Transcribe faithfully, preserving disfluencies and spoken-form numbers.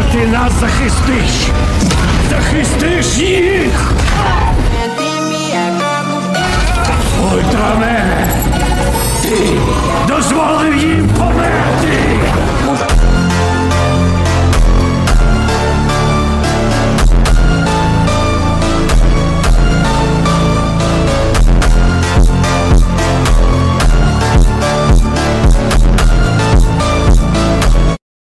ти нас захистиш! Захистиш їх! Ультрамен! Ти дозволи!